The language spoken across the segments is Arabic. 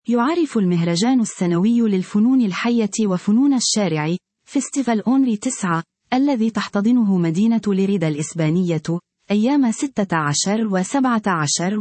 يعرف المهرجان السنوي للفنون الحية وفنون الشارع فيستيفال أونري 9 الذي تحتضنه مدينة ليريدا الإسبانية أيام 16 و17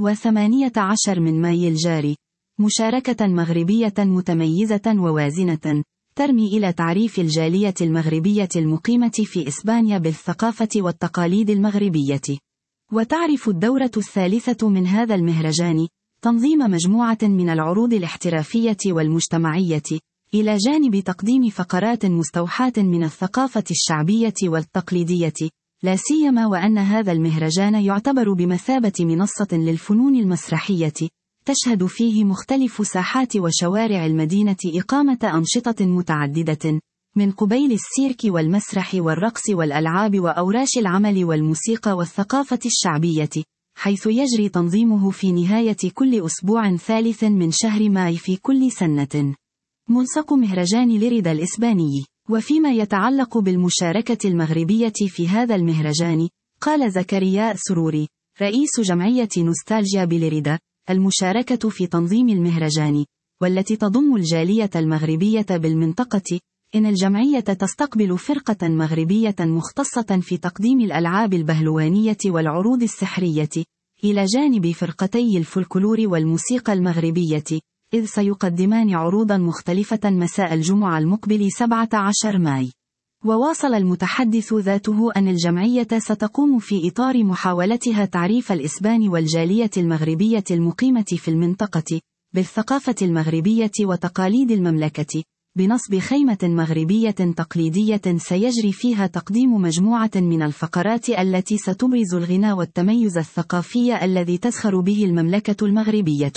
و18 من ماي الجاري، مشاركة مغربية متميزة ووازنة ترمي إلى تعريف الجالية المغربية المقيمة في إسبانيا بالثقافة والتقاليد المغربية. وتعرف الدورة الثالثة من هذا المهرجان تنظيم مجموعة من العروض الاحترافية والمجتمعية، إلى جانب تقديم فقرات مستوحاة من الثقافة الشعبية والتقليدية، لا سيما وأن هذا المهرجان يعتبر بمثابة منصة للفنون المسرحية، تشهد فيه مختلف ساحات وشوارع المدينة إقامة أنشطة متعددة، من قبيل السيرك والمسرح والرقص والألعاب وأوراش العمل والموسيقى والثقافة الشعبية، حيث يجري تنظيمه في نهاية كل أسبوع ثالث من شهر ماي في كل سنة. ملصق مهرجان ليريدا الإسباني. وفيما يتعلق بالمشاركة المغربية في هذا المهرجان، قال زكريا سروري رئيس جمعية نوستالجيا بليريدا المشاركة في تنظيم المهرجان، والتي تضم الجالية المغربية بالمنطقة، إن الجمعية تستقبل فرقة مغربية مختصة في تقديم الألعاب البهلوانية والعروض السحرية، إلى جانب فرقتي الفولكلور والموسيقى المغربية، إذ سيقدمان عروضا مختلفة مساء الجمعة المقبل 17 ماي. وواصل المتحدث ذاته أن الجمعية ستقوم في إطار محاولتها تعريف الإسبان والجالية المغربية المقيمة في المنطقة بالثقافة المغربية وتقاليد المملكة، بنصب خيمة مغربية تقليدية سيجري فيها تقديم مجموعة من الفقرات التي ستبرز الغنى والتميز الثقافي الذي تزخر به المملكة المغربية.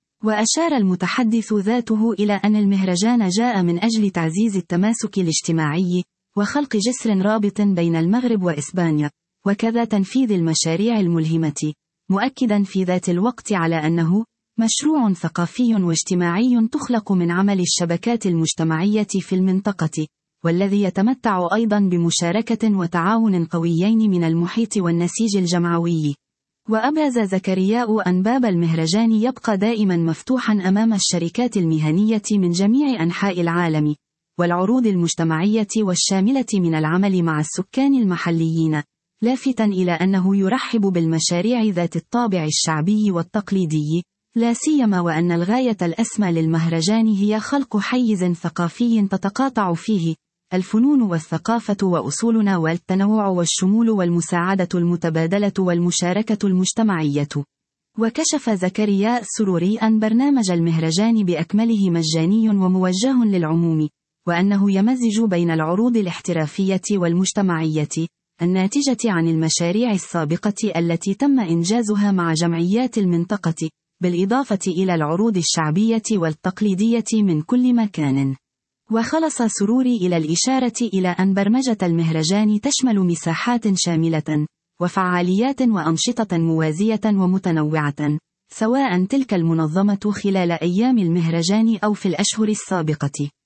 وأشار المتحدث ذاته إلى أن المهرجان جاء من أجل تعزيز التماسك الاجتماعي وخلق جسر رابط بين المغرب وإسبانيا، وكذا تنفيذ المشاريع الملهمة، مؤكدا في ذات الوقت على أنه مشروع ثقافي واجتماعي تخلق من عمل الشبكات المجتمعية في المنطقة، والذي يتمتع أيضا بمشاركة وتعاون قويين من المحيط والنسيج الجمعوي. وأبرز زكرياء أن باب المهرجان يبقى دائما مفتوحا أمام الشركات المهنية من جميع أنحاء العالم، والعروض المجتمعية والشاملة من العمل مع السكان المحليين، لافتا إلى أنه يرحب بالمشاريع ذات الطابع الشعبي والتقليدي، لا سيما وأن الغاية الأسمى للمهرجان هي خلق حيز ثقافي تتقاطع فيه الفنون والثقافة وأصولنا والتنوع والشمول والمساعدة المتبادلة والمشاركة المجتمعية. وكشف زكريا سروري أن برنامج المهرجان بأكمله مجاني وموجه للعموم، وأنه يمزج بين العروض الاحترافية والمجتمعية الناتجة عن المشاريع السابقة التي تم إنجازها مع جمعيات المنطقة، بالإضافة إلى العروض الشعبية والتقليدية من كل مكان. وخلص سروري إلى الإشارة إلى أن برمجة المهرجان تشمل مساحات شاملة وفعاليات وأنشطة موازية ومتنوعة، سواء تلك المنظمة خلال أيام المهرجان أو في الأشهر السابقة.